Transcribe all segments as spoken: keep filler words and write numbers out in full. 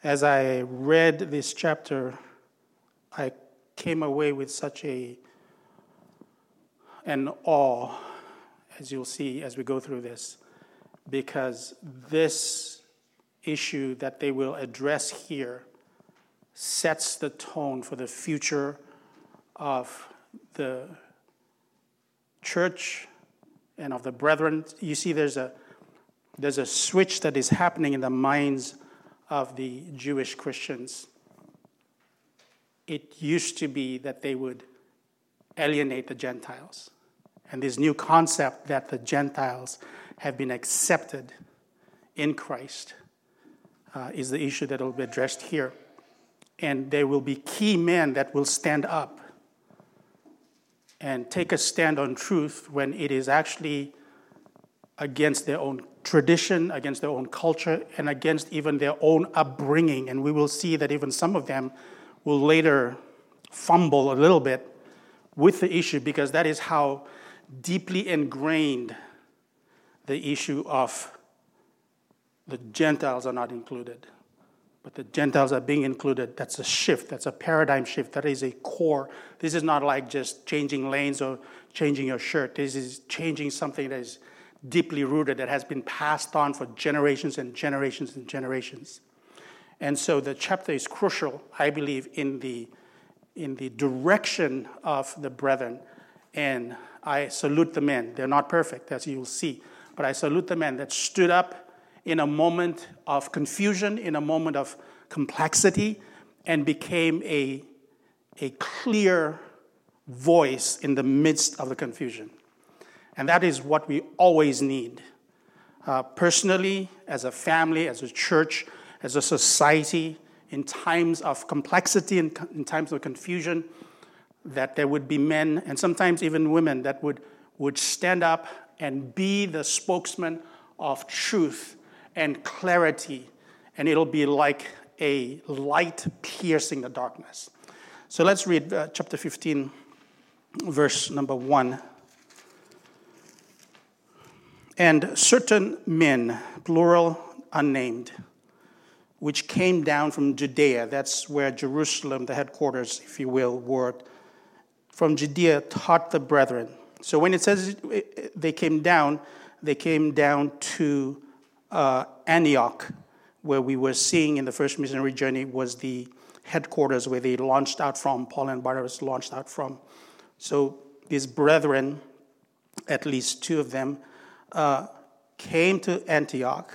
As I read this chapter, I came away with such a an awe, as you'll see as we go through this, because this issue that they will address here sets the tone for the future of the church and of the brethren. You see, there's a there's a switch that is happening in the minds of the Jewish Christians. It used to be that they would alienate the Gentiles. And this new concept that the Gentiles have been accepted in Christ uh, is the issue that will be addressed here. And there will be key men that will stand up and take a stand on truth when it is actually against their own tradition, against their own culture, and against even their own upbringing. And we will see that even some of them will later fumble a little bit with the issue, because that is how deeply ingrained the issue of the Gentiles are not included, but the Gentiles are being included. That's a shift. That's a paradigm shift. That is a core. This is not like just changing lanes or changing your shirt. This is changing something that is deeply rooted, that has been passed on for generations and generations and generations. And so the chapter is crucial, I believe, in the in the direction of the brethren. And I salute the men. They're not perfect, as you'll see, but I salute the men that stood up in a moment of confusion, in a moment of complexity, and became a, a clear voice in the midst of the confusion. And that is what we always need. Uh, personally, as a family, as a church, as a society, in times of complexity and in times of confusion, that there would be men and sometimes even women that would, would stand up and be the spokesman of truth and clarity. And it'll be like a light piercing the darkness. So let's read uh, chapter fifteen, verse number one. And certain men, plural, unnamed, which came down from Judea, that's where Jerusalem, the headquarters, if you will, were, from Judea, taught the brethren. So when it says they came down, they came down to uh, Antioch, where we were seeing in the first missionary journey was the headquarters where they launched out from, Paul and Barnabas launched out from. So these brethren, at least two of them, Uh, came to Antioch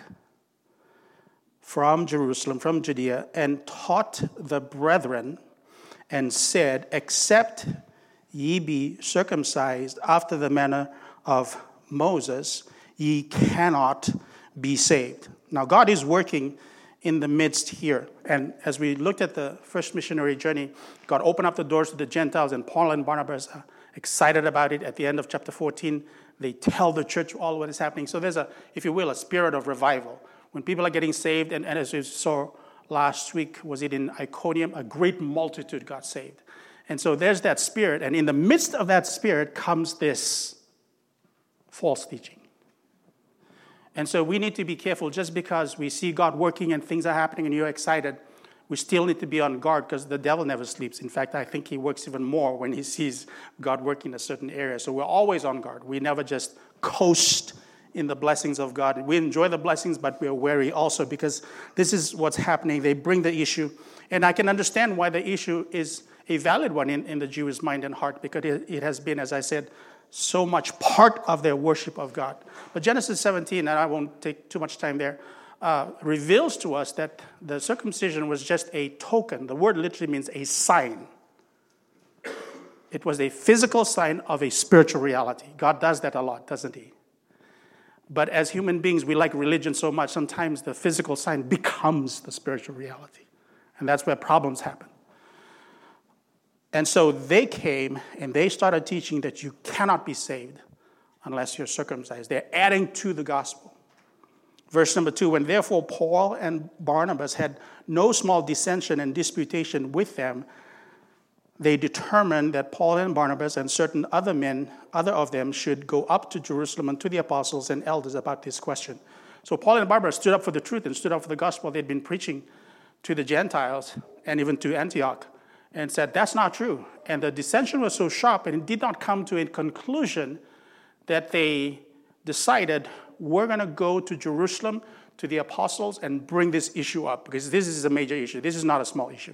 from Jerusalem, from Judea, and taught the brethren and said, except ye be circumcised after the manner of Moses, ye cannot be saved. Now, God is working in the midst here. And as we looked at the first missionary journey, God opened up the doors to the Gentiles, and Paul and Barnabas are excited about it. At the end of chapter fourteen, they tell the church all what is happening. So there's a, if you will, a spirit of revival. When people are getting saved, and, and as we saw last week, was it in Iconium, a great multitude got saved. And so there's that spirit, and in the midst of that spirit comes this false teaching. And so we need to be careful. Just because we see God working and things are happening and you're excited, we still need to be on guard, because the devil never sleeps. In fact, I think he works even more when he sees God working in a certain area. So we're always on guard. We never just coast in the blessings of God. We enjoy the blessings, but we're wary also, because this is what's happening. They bring the issue. And I can understand why the issue is a valid one in, in the Jewish mind and heart, because it, it has been, as I said, so much part of their worship of God. But Genesis seventeen, and I won't take too much time there, Uh, reveals to us that the circumcision was just a token. The word literally means a sign. It was a physical sign of a spiritual reality. God does that a lot, doesn't he? But as human beings, we like religion so much, sometimes the physical sign becomes the spiritual reality. And that's where problems happen. And so they came and they started teaching that you cannot be saved unless you're circumcised. They're adding to the gospel. Verse number two, when therefore Paul and Barnabas had no small dissension and disputation with them, they determined that Paul and Barnabas and certain other men, other of them, should go up to Jerusalem and to the apostles and elders about this question. So Paul and Barnabas stood up for the truth and stood up for the gospel they'd been preaching to the Gentiles and even to Antioch and said, that's not true. And the dissension was so sharp, and it did not come to a conclusion that they decided, we're going to go to Jerusalem to the apostles and bring this issue up, because this is a major issue. This is not a small issue.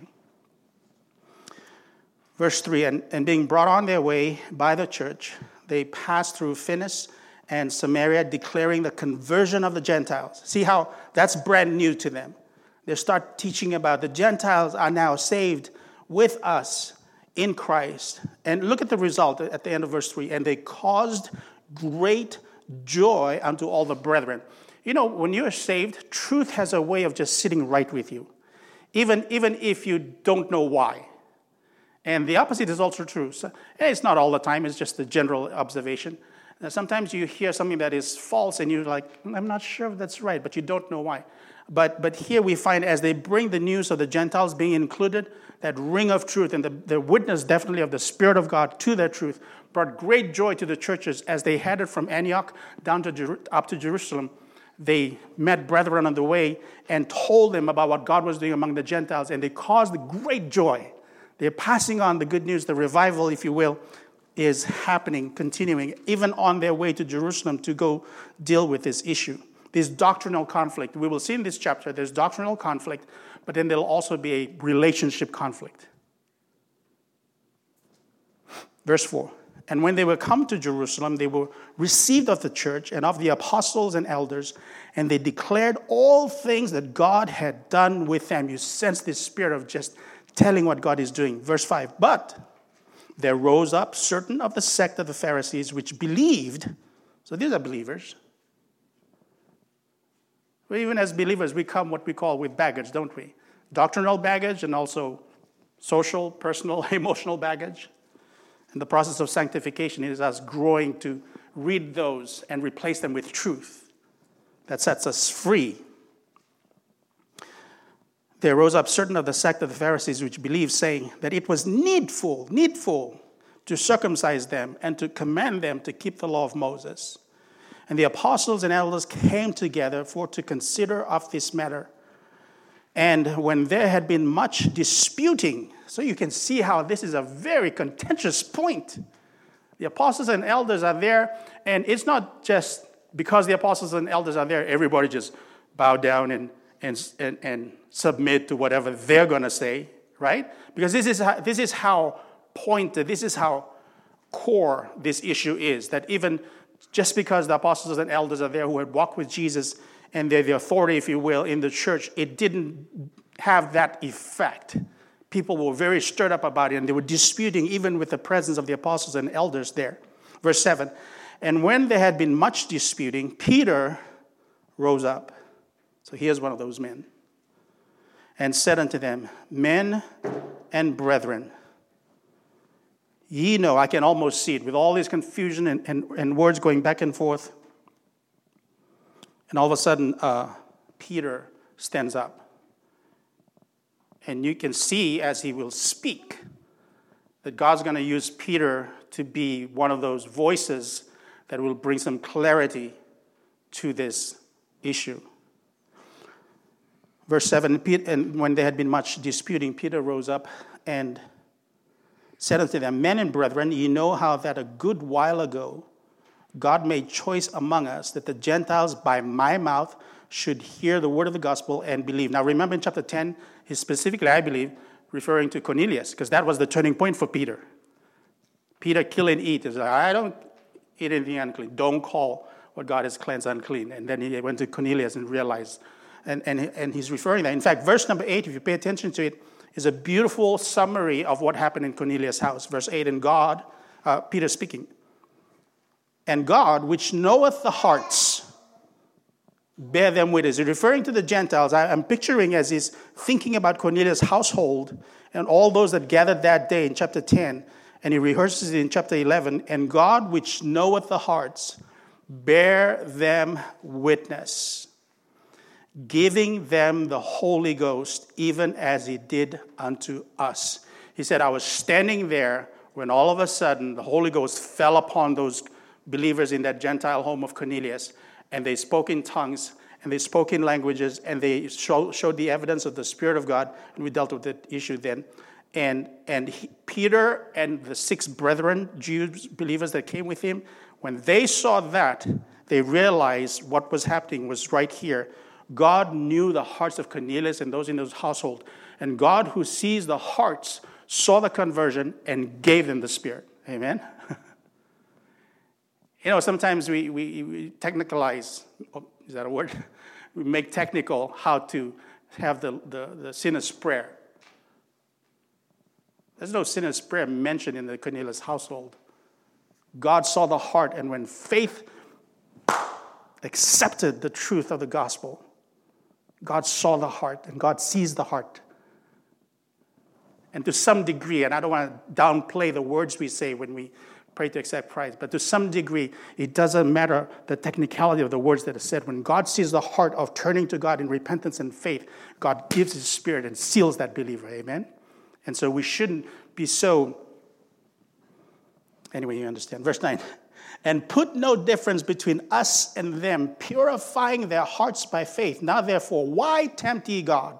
Verse three, and, and being brought on their way by the church, they passed through Phoenicia and Samaria, declaring the conversion of the Gentiles. See how that's brand new to them. They start teaching about the Gentiles are now saved with us in Christ. And look at the result at the end of verse three. And they caused great joy unto all the brethren. You know, when you're saved, truth has a way of just sitting right with you, even, even if you don't know why. And the opposite is also true. So, it's not all the time. It's just a general observation. Now, sometimes you hear something that is false, and you're like, I'm not sure if that's right, but you don't know why. But but here we find as they bring the news of the Gentiles being included, that ring of truth and the, the witness definitely of the Spirit of God to their truth brought great joy to the churches as they headed from Antioch down to Jer- up to Jerusalem. They met brethren on the way and told them about what God was doing among the Gentiles, and they caused great joy. They're passing on the good news, the revival, if you will, is happening, continuing, even on their way to Jerusalem to go deal with this issue. This doctrinal conflict. We will see in this chapter there's doctrinal conflict, but then there'll also be a relationship conflict. Verse four. And when they were come to Jerusalem, they were received of the church and of the apostles and elders, and they declared all things that God had done with them. You sense this spirit of just telling what God is doing. Verse five. But there rose up certain of the sect of the Pharisees which believed. So these are believers. Well, even as believers, we come what we call with baggage, don't we? Doctrinal baggage and also social, personal, emotional baggage. And the process of sanctification is us growing to read those and replace them with truth that sets us free. There rose up certain of the sect of the Pharisees which believed, saying that it was needful, needful to circumcise them and to command them to keep the law of Moses. And the apostles and elders came together for to consider of this matter. And when there had been much disputing, so you can see how this is a very contentious point. The apostles and elders are there, and it's not just because the apostles and elders are there, everybody just bow down and and and, and submit to whatever they're going to say, right? Because this is how, this is how pointed, this is how core this issue is, that even just because the apostles and elders are there who had walked with Jesus and they're the authority, if you will, in the church, it didn't have that effect. People were very stirred up about it, and they were disputing even with the presence of the apostles and elders there. Verse seven, and when there had been much disputing, Peter rose up. So here's one of those men. And said unto them, men and brethren, ye know, I can almost see it, with all this confusion and, and, and words going back and forth. And all of a sudden, uh, Peter stands up. And you can see as he will speak that God's going to use Peter to be one of those voices that will bring some clarity to this issue. Verse seven, and when there had been much disputing, Peter rose up and said unto them, men and brethren, ye know how that a good while ago God made choice among us that the Gentiles by my mouth should hear the word of the gospel and believe. Now remember in chapter ten, he's specifically, I believe, referring to Cornelius, because that was the turning point for Peter. Peter, kill and eat. He's like, I don't eat anything unclean. Don't call what God has cleansed unclean. And then he went to Cornelius and realized, and, and, and he's referring that. In fact, verse number eight, if you pay attention to it, is a beautiful summary of what happened in Cornelius' house. Verse eight, and God, uh, Peter speaking, and God, which knoweth the hearts, bear them witness. He's referring to the Gentiles. I, I'm picturing as he's thinking about Cornelius' household and all those that gathered that day in chapter ten, and he rehearses it in chapter eleven, and God, which knoweth the hearts, bear them witness, giving them the Holy Ghost, even as he did unto us. He said, I was standing there when all of a sudden the Holy Ghost fell upon those believers in that Gentile home of Cornelius, and they spoke in tongues, and they spoke in languages, and they show, showed the evidence of the Spirit of God, and we dealt with the issue then. And, and he, Peter and the six brethren, Jews, believers that came with him, when they saw that, they realized what was happening was right here. God knew the hearts of Cornelius and those in his household. And God, who sees the hearts, saw the conversion and gave them the Spirit. Amen? You know, sometimes we, we, we technicalize, oh, is that a word? We make technical how to have the, the, the sinner's prayer. There's no sinner's prayer mentioned in the Cornelius household. God saw the heart, and when faith accepted the truth of the gospel, God saw the heart, and God sees the heart. And to some degree, and I don't want to downplay the words we say when we pray to accept Christ, but to some degree, it doesn't matter the technicality of the words that are said. When God sees the heart of turning to God in repentance and faith, God gives his Spirit and seals that believer. Amen? And so we shouldn't be so... Anyway, you understand. Verse nine. And put no difference between us and them, purifying their hearts by faith. Now, therefore, why tempt ye God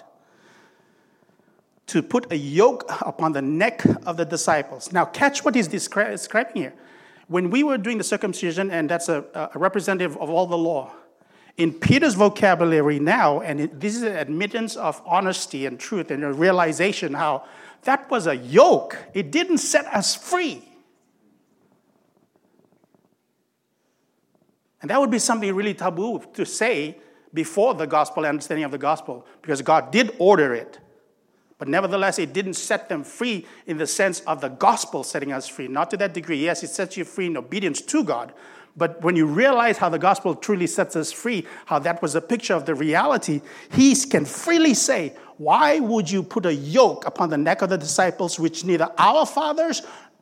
to put a yoke upon the neck of the disciples? Now, catch what he's describing here. When we were doing the circumcision, and that's a, a representative of all the law, in Peter's vocabulary now, and it, this is an admittance of honesty and truth and a realization how that was a yoke. It didn't set us free. And that would be something really taboo to say before the gospel, understanding of the gospel, because God did order it. But nevertheless, it didn't set them free in the sense of the gospel setting us free. Not to that degree. Yes, it sets you free in obedience to God. But when you realize how the gospel truly sets us free, how that was a picture of the reality, he can freely say, why would you put a yoke upon the neck of the disciples which neither our fathers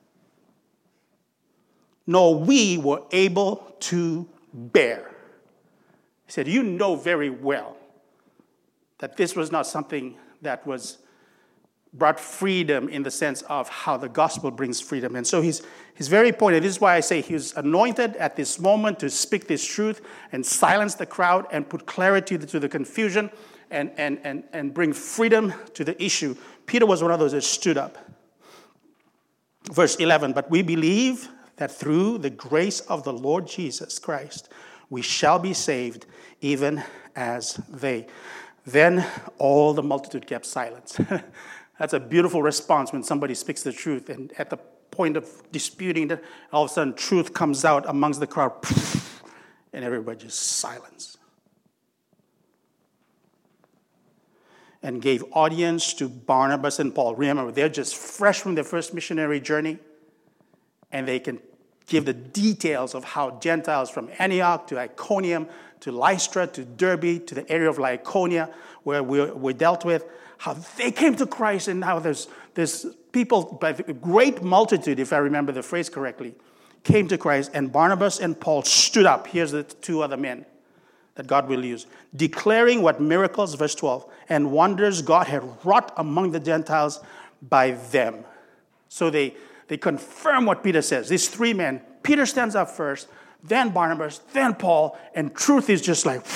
nor we were able to bear? He said, you know very well that this was not something that was brought freedom in the sense of how the gospel brings freedom. And so he's, he's very pointed. This is why I say he was anointed at this moment to speak this truth and silence the crowd and put clarity to the confusion and, and, and, and bring freedom to the issue. Peter was one of those that stood up. Verse eleven, but we believe that through the grace of the Lord Jesus Christ, we shall be saved, even as they. Then all the multitude kept silence. That's a beautiful response when somebody speaks the truth. And at the point of disputing that, all of a sudden truth comes out amongst the crowd. And everybody just silence. And gave audience to Barnabas and Paul. Remember, they're just fresh from their first missionary journey. And they can give the details of how Gentiles from Antioch to Iconium to Lystra to Derbe to the area of Lycaonia where we, we dealt with, how they came to Christ, and now there's, there's people, by a great multitude, if I remember the phrase correctly, came to Christ, and Barnabas and Paul stood up. Here's the two other men that God will use, declaring what miracles, verse twelve, and wonders God had wrought among the Gentiles by them. So they, they confirm what Peter says. These three men, Peter stands up first, then Barnabas, then Paul, and truth is just like,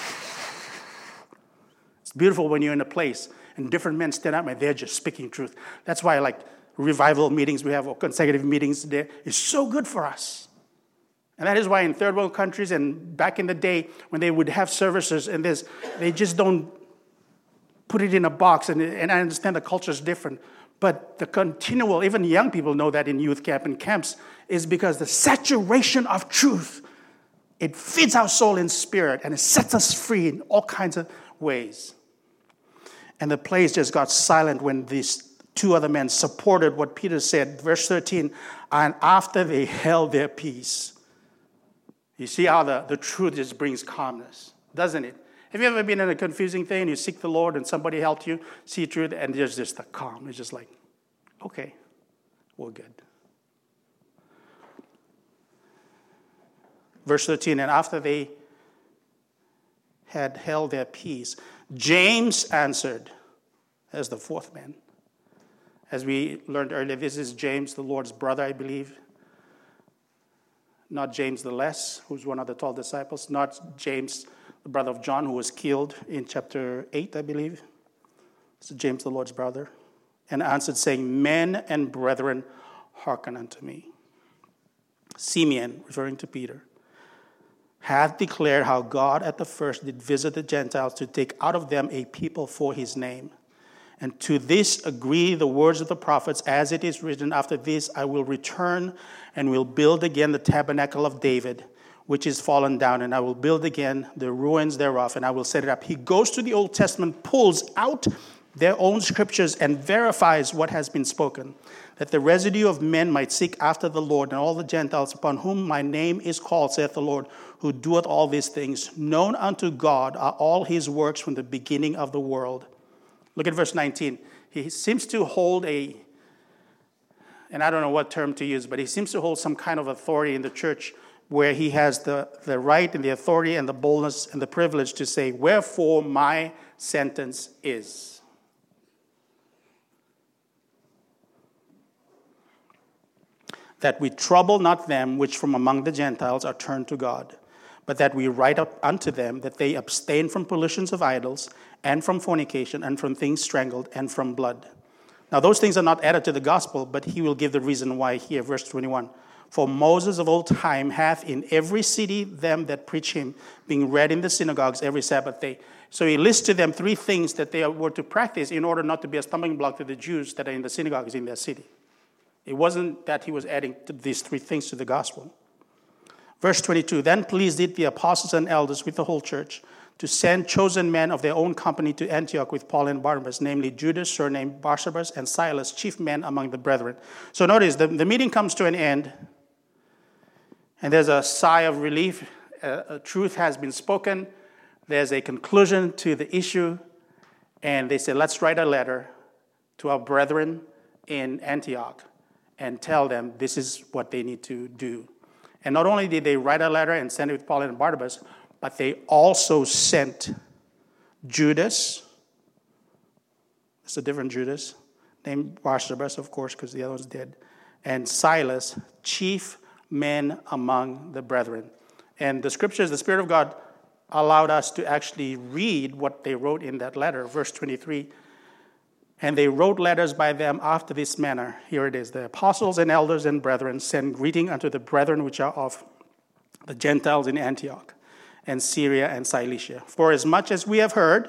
it's beautiful when you're in a place and different men stand up and they're just speaking truth. That's why I like revival meetings we have, or consecutive meetings there. It's so good for us. And that is why in third world countries and back in the day when they would have services and this, they just don't put it in a box. And, and I understand the culture is different. But the continual, even young people know that in youth camp and camps, is because the saturation of truth, it feeds our soul and spirit, and it sets us free in all kinds of ways. And the place just got silent when these two other men supported what Peter said. Verse thirteen, and after they held their peace. You see how the, the truth just brings calmness, doesn't it? Have you ever been in a confusing thing and you seek the Lord and somebody helped you see truth and there's just the calm. It's just like, okay, we're good. Verse thirteen, and after they had held their peace, James answered, as the fourth man. As we learned earlier, this is James, the Lord's brother, I believe. Not James the Less, who's one of the twelve disciples. Not James, the brother of John, who was killed in chapter eight, I believe. It's James, the Lord's brother. And answered, saying, Men and brethren, hearken unto me. Simeon, referring to Peter, hath declared how God at the first did visit the Gentiles to take out of them a people for his name. And to this agree the words of the prophets, as it is written, After this I will return and will build again the tabernacle of David, which is fallen down, and I will build again the ruins thereof, and I will set it up. He goes to the Old Testament, pulls out their own scriptures, and verifies what has been spoken, that the residue of men might seek after the Lord, and all the Gentiles upon whom my name is called, saith the Lord, who doeth all these things. Known unto God are all his works from the beginning of the world. Look at verse nineteen. He seems to hold a, and I don't know what term to use, but he seems to hold some kind of authority in the church where he has the, the right and the authority and the boldness and the privilege to say, wherefore my sentence is. That we trouble not them which from among the Gentiles are turned to God, but that we write up unto them that they abstain from pollutions of idols, and from fornication, and from things strangled, and from blood. Now those things are not added to the gospel, but he will give the reason why here, verse twenty-one. For Moses of old time hath in every city them that preach him, being read in the synagogues every Sabbath day. So he lists to them three things that they were to practice in order not to be a stumbling block to the Jews that are in the synagogues in their city. It wasn't that he was adding these three things to the gospel. Verse twenty-two, Then pleased it the apostles and elders with the whole church to send chosen men of their own company to Antioch with Paul and Barnabas, namely Judas, surnamed Barsabas, and Silas, chief men among the brethren. So notice, the, the meeting comes to an end, and there's a sigh of relief. A, a truth has been spoken. There's a conclusion to the issue, and they say, let's write a letter to our brethren in Antioch and tell them this is what they need to do. And not only did they write a letter and send it with Paul and Barnabas, but they also sent Judas, it's a different Judas, named Barsabas, of course, because the other one's dead, and Silas, chief men among the brethren. And the scriptures, the Spirit of God allowed us to actually read what they wrote in that letter, verse twenty-three. And they wrote letters by them after this manner. Here it is. The apostles and elders and brethren send greeting unto the brethren which are of the Gentiles in Antioch and Syria and Cilicia. For as much as we have heard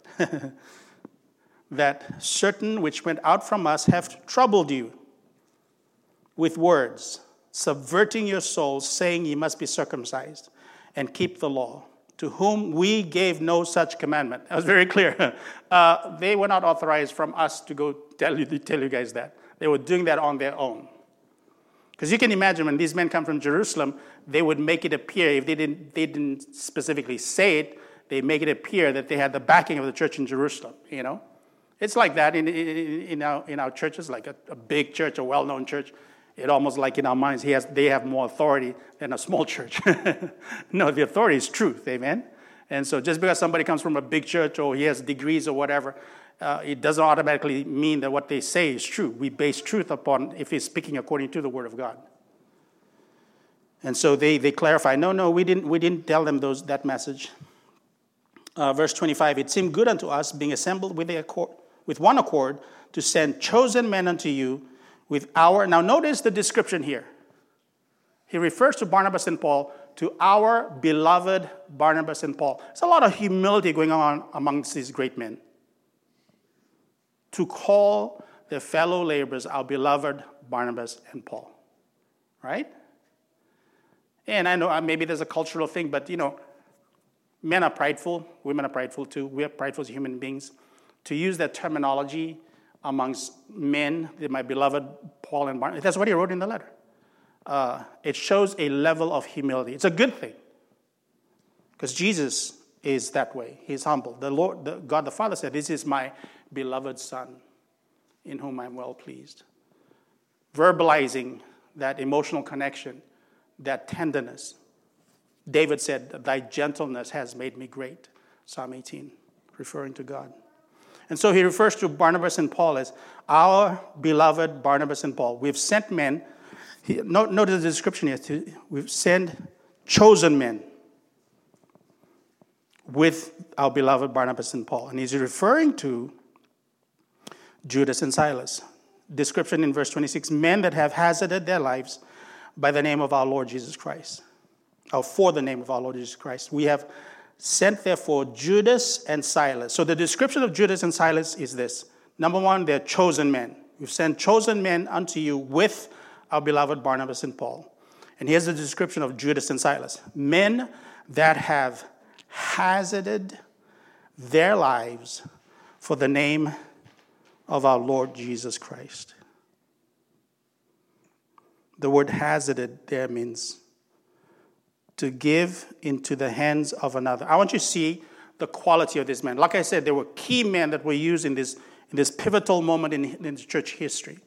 that certain which went out from us have troubled you with words, subverting your souls, saying ye must be circumcised and keep the law, to whom we gave no such commandment. That was very clear. Uh, they were not authorized from us to go tell you, tell you guys that. They were doing that on their own. Because you can imagine when these men come from Jerusalem, they would make it appear, if they didn't, they didn't specifically say it, they make it appear that they had the backing of the church in Jerusalem, you know. It's like that in, in, in, our, in our churches, like a, a big church, a well-known church. It almost like in our minds, he has, they have more authority than a small church. No, the authority is truth, amen? And so just because somebody comes from a big church or he has degrees or whatever, uh, it doesn't automatically mean that what they say is true. We base truth upon if he's speaking according to the Word of God. And so they, they clarify, no, no, we didn't we didn't tell them those that message. Uh, verse twenty-five, it seemed good unto us, being assembled with, the accord, with one accord, to send chosen men unto you, with our, now notice the description here. He refers to Barnabas and Paul, to our beloved Barnabas and Paul. There's a lot of humility going on amongst these great men. To call their fellow laborers our beloved Barnabas and Paul. Right? And I know maybe there's a cultural thing, but you know, men are prideful, women are prideful too. We are prideful as human beings. To use that terminology amongst men, my beloved Paul and Barnabas. That's what he wrote in the letter. Uh, it shows a level of humility. It's a good thing. Because Jesus is that way. He's humble. The Lord, the, God the Father said, this is my beloved Son, in whom I'm well pleased. Verbalizing that emotional connection, that tenderness. David said, thy gentleness has made me great. Psalm eighteen, referring to God. And so he refers to Barnabas and Paul as our beloved Barnabas and Paul. We've sent men. He, note, notice the description here. We've sent chosen men with our beloved Barnabas and Paul. And he's referring to Judas and Silas. Description in verse twenty-six, men that have hazarded their lives by the name of our Lord Jesus Christ, or for the name of our Lord Jesus Christ. We have sent, therefore, Judas and Silas. So the description of Judas and Silas is this. Number one, they're chosen men. We've sent chosen men unto you with our beloved Barnabas and Paul. And here's the description of Judas and Silas. Men that have hazarded their lives for the name of our Lord Jesus Christ. The word hazarded there means to give into the hands of another. I want you to see the quality of this man. Like I said, there were key men that were used in this, in this pivotal moment in, in church history.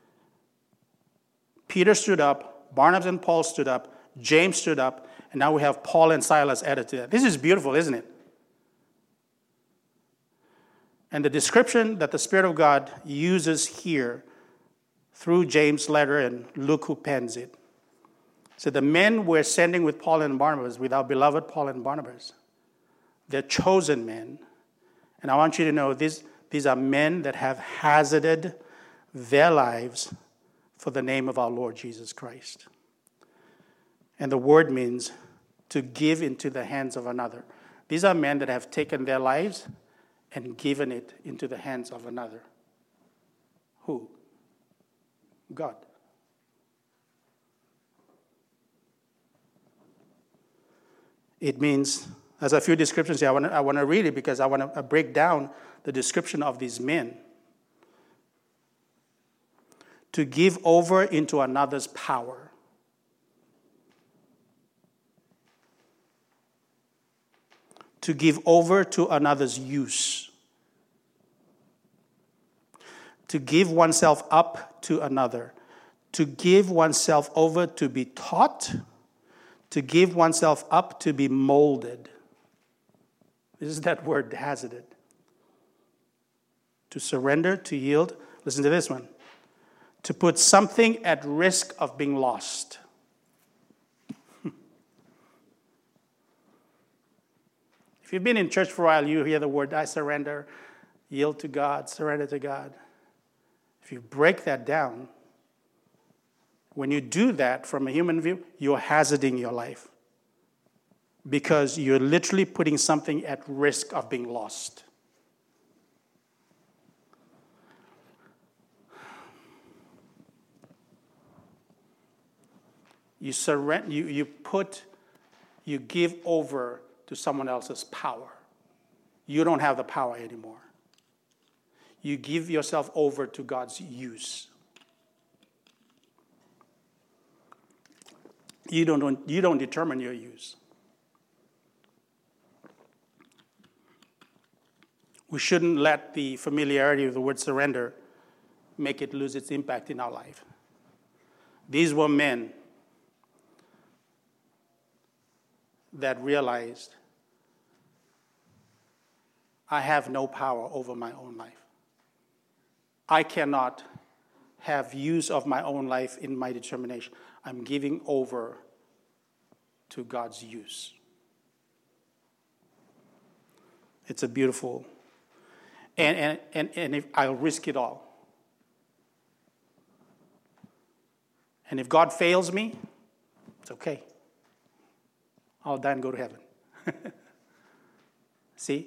Peter stood up, Barnabas and Paul stood up, James stood up, and now we have Paul and Silas added to that. This is beautiful, isn't it? And the description that the Spirit of God uses here through James' letter and Luke who pens it. So the men we're sending with Paul and Barnabas, with our beloved Paul and Barnabas, they're chosen men. And I want you to know these, these are men that have hazarded their lives for the name of our Lord Jesus Christ. And the word means to give into the hands of another. These are men that have taken their lives and given it into the hands of another. Who? God. It means, there's a few descriptions here. I want to, I want to read it because I want to break down the description of these men. To give over into another's power. To give over to another's use. To give oneself up to another. To give oneself over to be taught. To give oneself up to be molded. This is that word, hazarded. To surrender, to yield. Listen to this one. To put something at risk of being lost. If you've been in church for a while, you hear the word, I surrender, yield to God, surrender to God. If you break that down, when you do that from a human view, you're hazarding your life. Because you're literally putting something at risk of being lost. You surrender, you, you put, you give over to someone else's power. You don't have the power anymore. You give yourself over to God's use. You don't, you don't determine your use. We shouldn't let the familiarity of the word surrender make it lose its impact in our life. These were men that realized, I have no power over my own life. I cannot have use of my own life in my determination. I'm giving over to God's use. It's a beautiful, and and and, and if I'll risk it all. And if God fails me, it's okay. I'll die and go to heaven. See?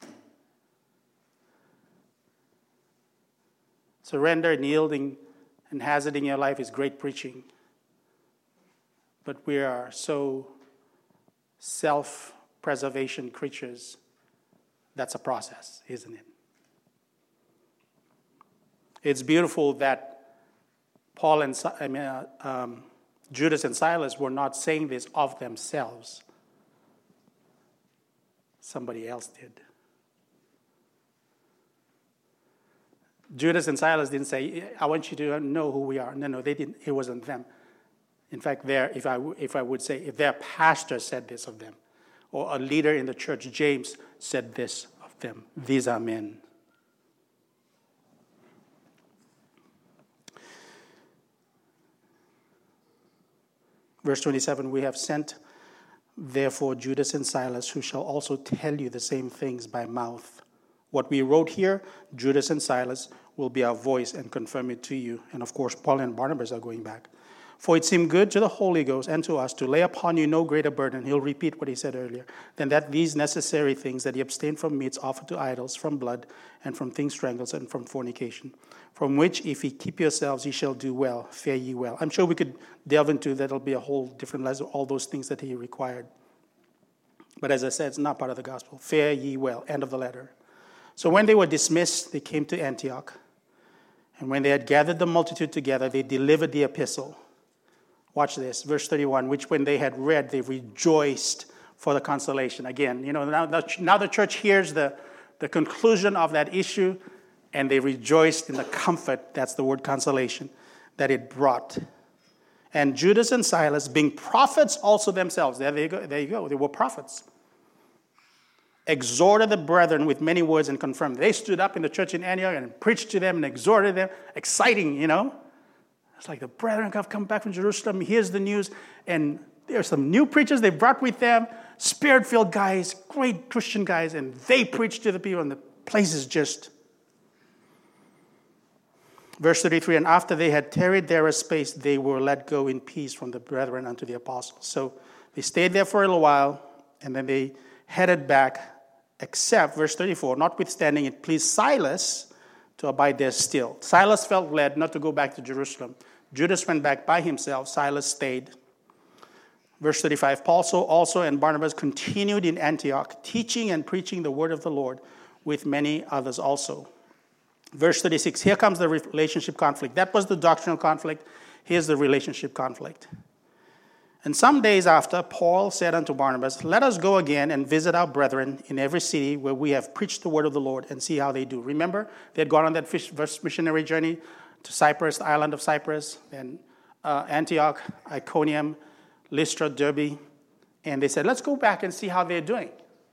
Surrender and yielding and hazarding your life is great preaching. But we are so self-preservation creatures. That's a process, isn't it? It's beautiful that Paul and I mean, uh, um, Judas and Silas were not saying this of themselves. Somebody else did. Judas and Silas didn't say, I want you to know who we are. No, no, they didn't. It wasn't them. In fact, their, if I, if I would say, if their pastor said this of them, or a leader in the church, James, said this of them. These are men. Verse twenty-seven, we have sent therefore Judas and Silas, who shall also tell you the same things by mouth. What we wrote here, Judas and Silas, will be our voice and confirm it to you. And of course, Paul and Barnabas are going back. For it seemed good to the Holy Ghost and to us to lay upon you no greater burden. He'll repeat what he said earlier. Than that these necessary things, that ye abstain from meats offered to idols, from blood, and from things strangled, and from fornication. From which, if ye keep yourselves, ye shall do well. Fare ye well. I'm sure we could delve into that. It'll be a whole different lesson, all those things that he required. But as I said, it's not part of the gospel. Fare ye well. End of the letter. So when they were dismissed, they came to Antioch. And when they had gathered the multitude together, they delivered the epistle. Watch this, verse thirty-one, which when they had read, they rejoiced for the consolation. Again, you know, now, now the church hears the, the conclusion of that issue, and they rejoiced in the comfort, that's the word consolation, that it brought. And Judas and Silas, being prophets also themselves, there you go, there you go, they were prophets, exhorted the brethren with many words and confirmed. They stood up in the church in Antioch and preached to them and exhorted them. Exciting, you know. It's like the brethren have come back from Jerusalem. Here's the news. And there's some new preachers they brought with them, spirit-filled guys, great Christian guys, and they preached to the people, and the place is just... Verse thirty-three, and after they had tarried there a space, they were let go in peace from the brethren unto the apostles. So they stayed there for a little while, and then they headed back, except, verse thirty-four, notwithstanding it pleased Silas to abide there still. Silas felt led not to go back to Jerusalem. Judas went back by himself. Silas stayed. Verse thirty-five, Paul also and Barnabas continued in Antioch, teaching and preaching the word of the Lord with many others also. Verse thirty-six, here comes the relationship conflict. That was the doctrinal conflict. Here's the relationship conflict. And some days after, Paul said unto Barnabas, let us go again and visit our brethren in every city where we have preached the word of the Lord and see how they do. Remember, they had gone on that first missionary journey to Cyprus, the island of Cyprus, then uh, Antioch, Iconium, Lystra, Derbe. And they said, let's go back and see how they're doing.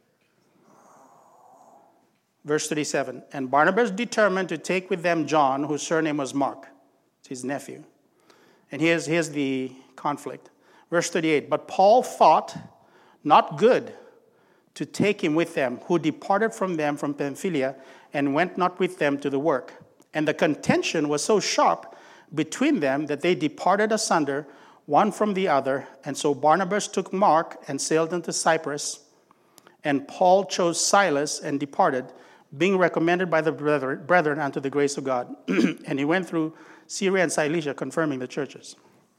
Verse thirty-seven, and Barnabas determined to take with them John, whose surname was Mark. It's his nephew. And here's, here's the conflict. Verse thirty-eight, but Paul thought not good to take him with them, who departed from them from Pamphylia, and went not with them to the work. And the contention was so sharp between them that they departed asunder, one from the other. And so Barnabas took Mark and sailed into Cyprus, and Paul chose Silas and departed, being recommended by the brethren unto the grace of God. And he went through Syria and Cilicia, confirming the churches.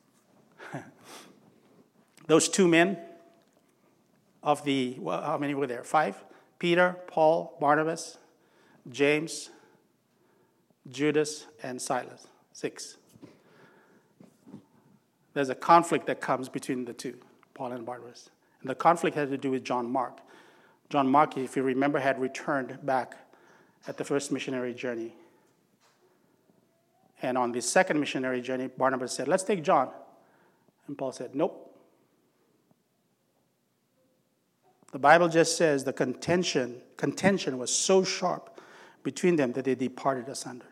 Those two men of the, well, how many were there? Five? Peter, Paul, Barnabas, James, Judas, and Silas. Six. There's a conflict that comes between the two, Paul and Barnabas. And the conflict had to do with John Mark. John Mark, if you remember, had returned back at the first missionary journey. And on the second missionary journey, Barnabas said, let's take John. And Paul said, nope. The Bible just says the contention, contention was so sharp between them that they departed asunder.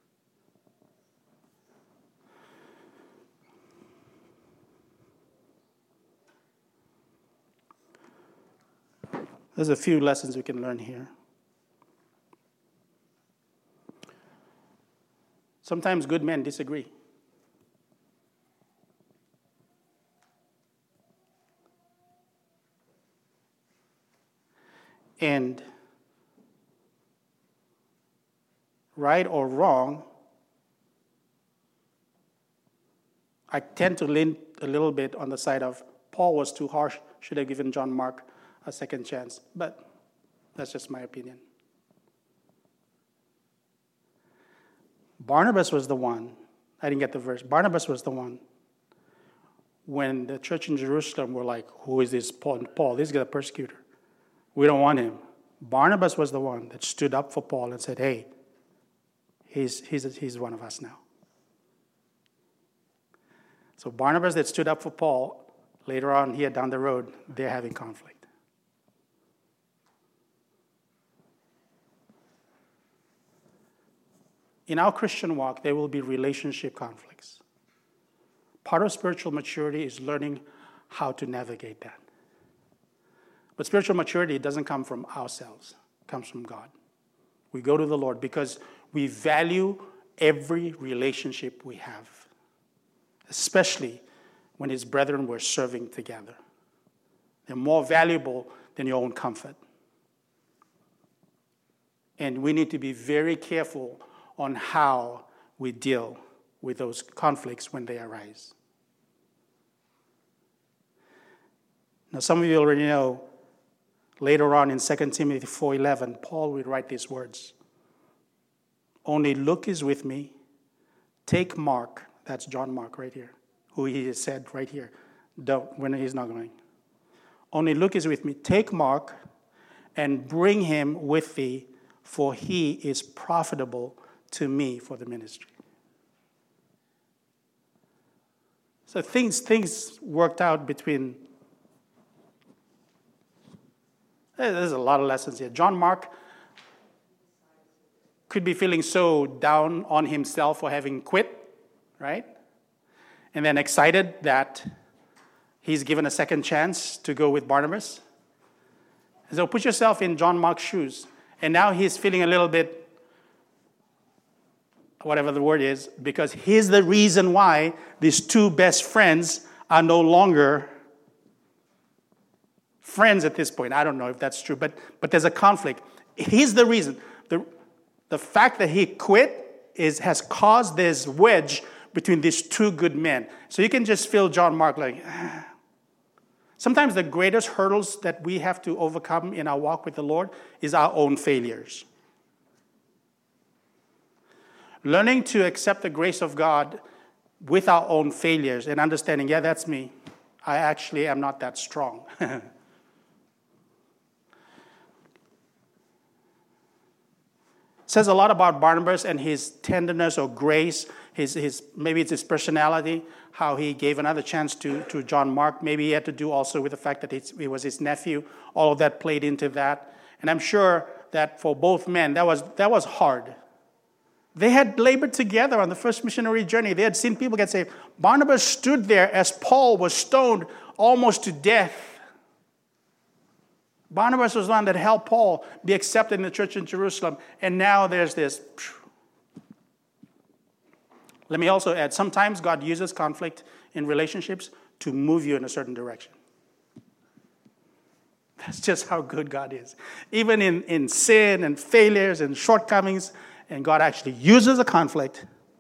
There's a few lessons we can learn here. Sometimes good men disagree. And right or wrong, I tend to lean a little bit on the side of Paul was too harsh, should have given John Mark a second chance. But that's just my opinion. Barnabas was the one, I didn't get the verse, Barnabas was the one when the church in Jerusalem were like, who is this Paul? Paul, this is a persecutor. We don't want him. Barnabas was the one that stood up for Paul and said, hey, he's, he's, he's one of us now. So Barnabas that stood up for Paul, later on here down the road, they're having conflict. In our Christian walk, there will be relationship conflicts. Part of spiritual maturity is learning how to navigate that. But spiritual maturity doesn't come from ourselves. It comes from God. We go to the Lord because we value every relationship we have, especially when his brethren were serving together. They're more valuable than your own comfort. And we need to be very careful on how we deal with those conflicts when they arise. Now, some of you already know, later on in Second Timothy four eleven, Paul will write these words. Only Luke is with me. Take Mark, that's John Mark right here, who he has said right here, don't, when he's not going. Only Luke is with me. Take Mark and bring him with thee, for he is profitable to me for the ministry. So things, things worked out between. There's a lot of lessons here. John Mark could be feeling so down on himself for having quit, right? And then excited that he's given a second chance to go with Barnabas. So put yourself in John Mark's shoes. And now he's feeling a little bit, whatever the word is, because he's the reason why these two best friends are no longer friends at this point. I don't know if that's true, but, but there's a conflict. He's the reason. The, the fact that he quit is has caused this wedge between these two good men. So you can just feel John Mark like, ah. Sometimes the greatest hurdles that we have to overcome in our walk with the Lord is our own failures. Learning to accept the grace of God with our own failures and understanding, yeah, that's me. I actually am not that strong. Says a lot about Barnabas and his tenderness or grace, his, his maybe it's his personality, how he gave another chance to, to John Mark. Maybe he had to do also with the fact that it's, it was his nephew. All of that played into that. And I'm sure that for both men, that was that was hard. They had labored together on the first missionary journey. They had seen people get saved. Barnabas stood there as Paul was stoned almost to death. Barnabas was the one that helped Paul be accepted in the church in Jerusalem. And now there's this. Let me also add, sometimes God uses conflict in relationships to move you in a certain direction. That's just how good God is. Even in, in sin and failures and shortcomings, and God actually uses a conflict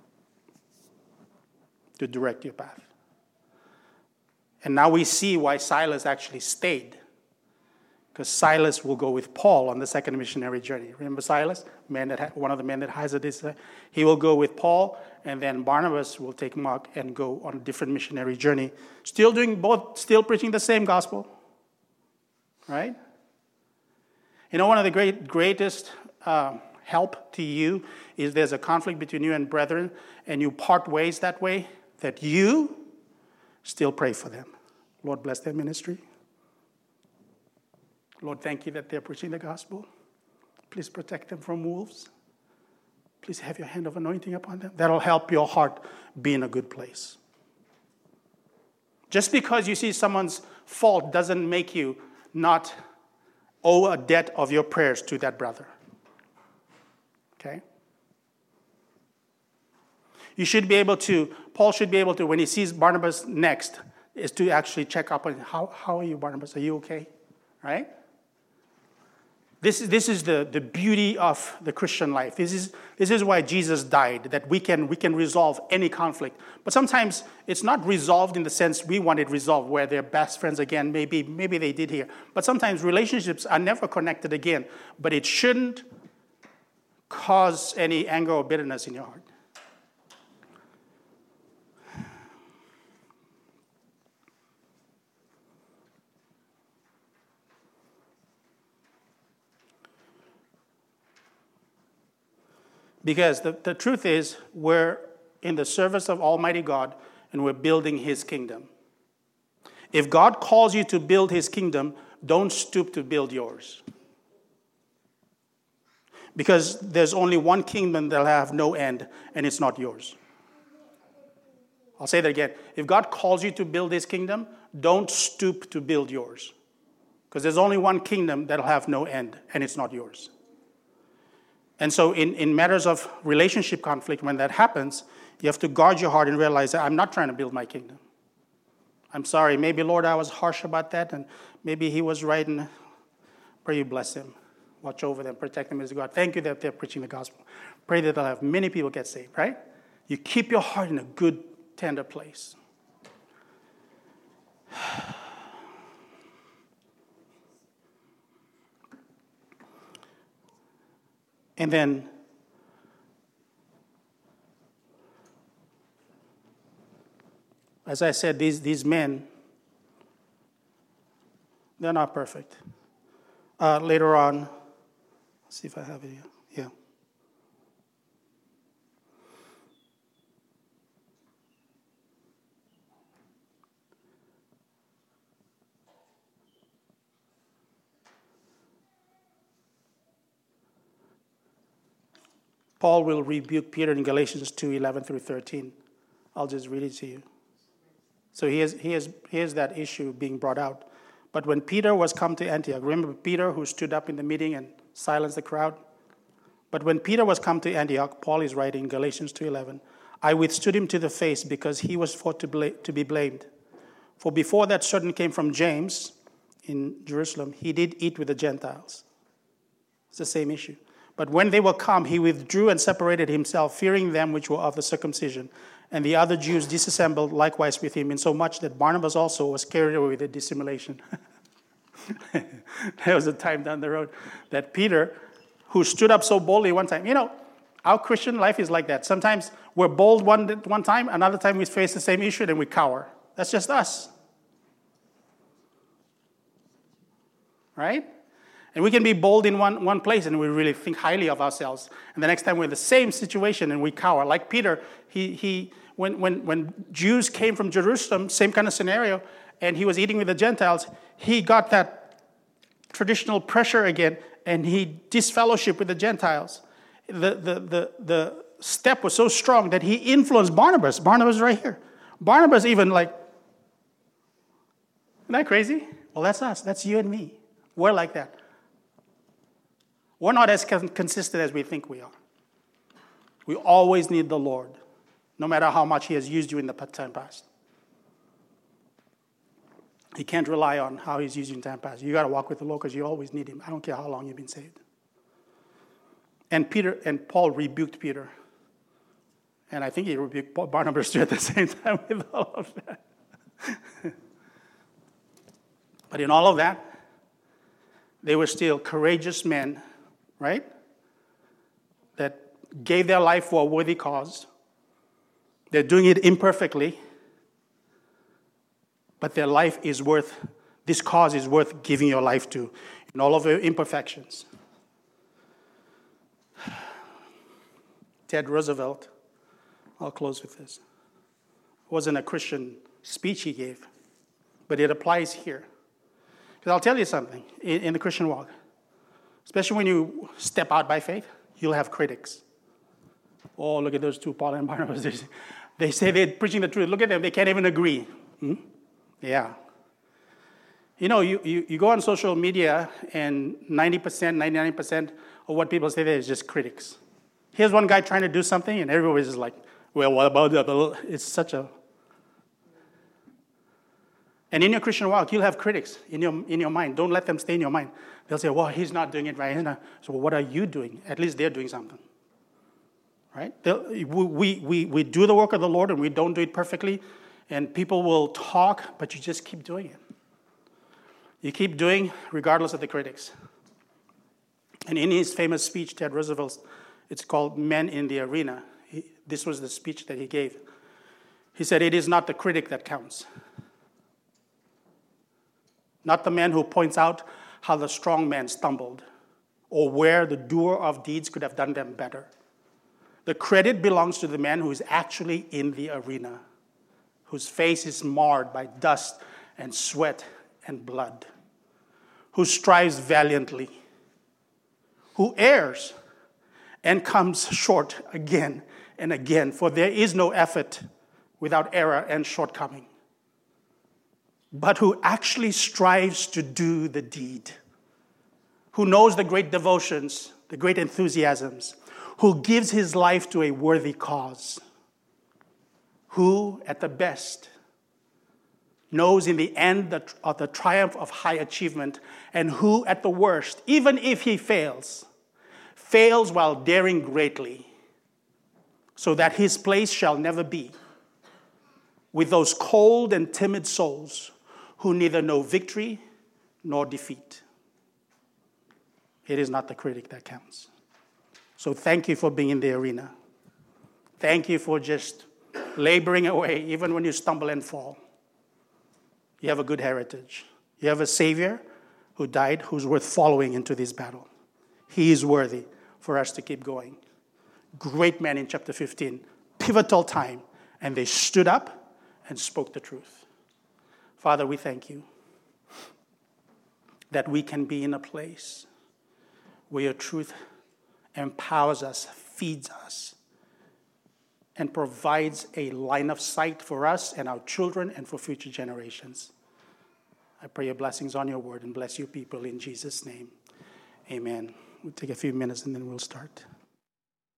to direct your path. And now we see why Silas actually stayed. Because Silas will go with Paul on the second missionary journey. Remember Silas? Man that one of the men that Heiser did. He will go with Paul, and then Barnabas will take Mark and go on a different missionary journey. Still doing both, still preaching the same gospel. Right? You know, one of the great greatest uh, help to you is there's a conflict between you and brethren, and you part ways that way, that you still pray for them. Lord, bless their ministry. Lord, thank you that they're preaching the gospel. Please protect them from wolves. Please have your hand of anointing upon them. That'll help your heart be in a good place. Just because you see someone's fault doesn't make you not owe a debt of your prayers to that brother. Okay? You should be able to, Paul should be able to, when he sees Barnabas next, is to actually check up on, how, how are you, Barnabas? Are you okay? Right? This is, this is the, the beauty of the Christian life. This is, this is why Jesus died, that we can, we can resolve any conflict. But sometimes it's not resolved in the sense we want it resolved, where they're best friends again. Maybe, maybe they did here. But sometimes relationships are never connected again. But it shouldn't cause any anger or bitterness in your heart. Because the, the truth is, we're in the service of Almighty God, and we're building His kingdom. If God calls you to build His kingdom, don't stoop to build yours. Because there's only one kingdom that'll have no end, and it's not yours. I'll say that again. If God calls you to build His kingdom, don't stoop to build yours. Because there's only one kingdom that'll have no end, and it's not yours. And so in, in matters of relationship conflict, when that happens, you have to guard your heart and realize that I'm not trying to build my kingdom. I'm sorry. Maybe, Lord, I was harsh about that, and maybe he was right, and pray you bless him. Watch over them, protect them as God. Thank you that they're preaching the gospel. Pray that they'll have many people get saved, right? You keep your heart in a good, tender place. And then as I said, these, these men, they're not perfect. Uh, later on, let's see if I have it here. Yeah. Paul will rebuke Peter in Galatians two, eleven through thirteen. I'll just read it to you. So here's, here's, here's that issue being brought out. But when Peter was come to Antioch, remember Peter who stood up in the meeting and silenced the crowd? But when Peter was come to Antioch, Paul is writing in Galatians two eleven, I withstood him to the face because he was thought to, bla- to be blamed. For before that certain came from James in Jerusalem, he did eat with the Gentiles. It's the same issue. But when they were come, he withdrew and separated himself, fearing them which were of the circumcision. And the other Jews disassembled likewise with him, insomuch that Barnabas also was carried away with a dissimulation. There was a time down the road that Peter, who stood up so boldly one time, you know, our Christian life is like that. Sometimes we're bold one, one time, another time we face the same issue, then we cower. That's just us. Right? And we can be bold in one, one place and we really think highly of ourselves. And the next time we're in the same situation and we cower. Like Peter, he he when when when Jews came from Jerusalem, same kind of scenario, and he was eating with the Gentiles, he got that traditional pressure again, and he disfellowship with the Gentiles. The the the the step was so strong that he influenced Barnabas. Barnabas right here. Barnabas even like, isn't that crazy? Well, that's us. That's you and me. We're like that. We're not as consistent as we think we are. We always need the Lord, no matter how much he has used you in the time past. You can't rely on how he's used you in time past. You got to walk with the Lord because you always need him. I don't care how long you've been saved. And Peter and Paul rebuked Peter. And I think he rebuked Barnabas too at the same time with all of that. But in all of that, they were still courageous men, right? That gave their life for a worthy cause. They're doing it imperfectly. But their life is worth, this cause is worth giving your life to in all of your imperfections. Ted Roosevelt, I'll close with this. It wasn't a Christian speech he gave, but it applies here. Because I'll tell you something, in, in the Christian walk, especially when you step out by faith, you'll have critics. Oh, look at those two, Paul and Barnabas. They say they're preaching the truth. Look at them, they can't even agree. Hmm? Yeah. You know, you, you, you go on social media and ninety percent, ninety-nine percent of what people say there is just critics. Here's one guy trying to do something and everybody's just like, well, what about that? It's such a... And in your Christian walk, you'll have critics in your in your mind. Don't let them stay in your mind. They'll say, well, he's not doing it right. He's not. So what are you doing? At least they're doing something. Right? We, we, we, we do the work of the Lord and we don't do it perfectly. And people will talk, but you just keep doing it. You keep doing regardless of the critics. And in his famous speech, Ted Roosevelt, it's called Men in the Arena. He, this was the speech that he gave. He said, it is not the critic that counts. Not the man who points out how the strong man stumbled or where the doer of deeds could have done them better. The credit belongs to the man who is actually in the arena, whose face is marred by dust and sweat and blood, who strives valiantly, who errs and comes short again and again, for there is no effort without error and shortcoming. but who actually strives to do the deed, who knows the great devotions, the great enthusiasms, who gives his life to a worthy cause, who, at the best, knows in the end the, of the triumph of high achievement, and who, at the worst, even if he fails, fails while daring greatly, so that his place shall never be with those cold and timid souls who neither know victory nor defeat. It is not the critic that counts. So thank you for being in the arena. Thank you for just laboring away, even when you stumble and fall. You have a good heritage. You have a Savior who died, who's worth following into this battle. He is worthy for us to keep going. Great man in chapter fifteen, pivotal time, and they stood up and spoke the truth. Father, we thank you that we can be in a place where your truth empowers us, feeds us, and provides a line of sight for us and our children and for future generations. I pray your blessings on your word and bless your people in Jesus' name. Amen. We'll take a few minutes and then we'll start.